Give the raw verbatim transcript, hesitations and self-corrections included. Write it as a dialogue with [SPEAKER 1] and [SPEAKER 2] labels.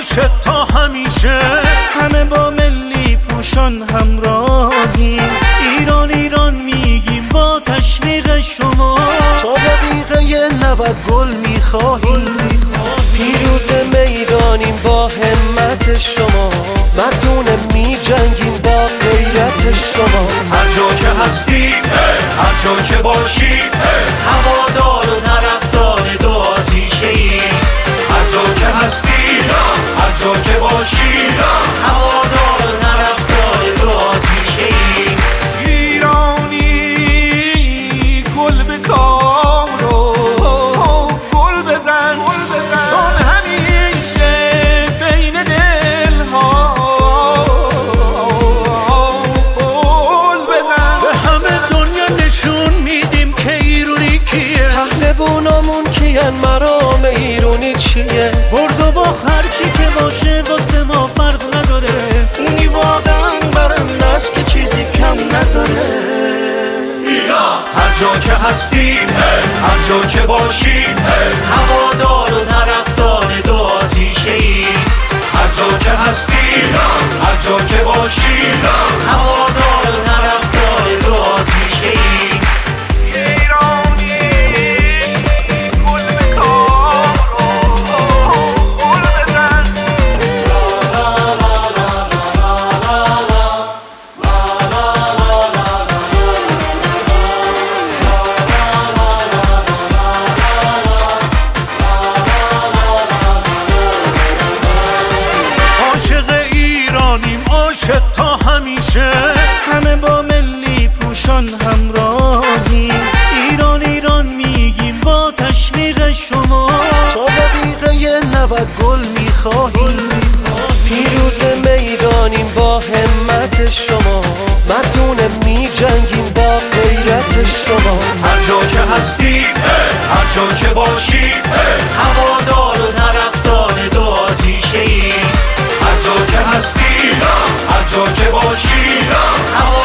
[SPEAKER 1] عاشق تا همیشه.
[SPEAKER 2] همه با ملی پوشان همراهیم، ایران ایران میگیم با تشویق شما.
[SPEAKER 3] تا دقیقه نود گل میخواهیم،
[SPEAKER 4] پیروز میدانیم با همت شما. مردونه میجنگیم با غیرت شما.
[SPEAKER 1] هر جا که هستی، هر جا که باشی، هوادار و طرفدار دو آتیشه ای. هر جا که هستی، هر جا که باشی، هوادار و طرفدار دو آتیشه ای. ایرانی گل به کام رو گل بزن، چون همیشه بین دلها گل بزن. به همه دنیا نشون میدیم که ایرانی کیه،
[SPEAKER 4] پهلوونامون کیه، مرام ایرانی چیه.
[SPEAKER 2] برد و باخت هرچی که باشه واسه ما فرق نداره.
[SPEAKER 3] اونی واقعا برنده است که چیزی کم نذاره.
[SPEAKER 1] هر جا که هستی، هر جا که باشی، هوادار و طرفدار دو آتیشه ای. هر جا که هستی، هر جا که باشی، هوادار و طرفدار دو آتیشه ای. عاشق تا همیشه،
[SPEAKER 2] همه با ملی پوشان همراهیم، ایران ایران میگیم با تشویق شما.
[SPEAKER 3] تا دقیقه نود گل میخواهیم،
[SPEAKER 4] پیروز میدانیم با همت شما. مردونه میجنگیم با غیرت شما.
[SPEAKER 1] هر جا که هستی، هر جا که باشی، هوادار و طرفدار دو آتیشه ای. هر جا که هستی، هر جا که باشی،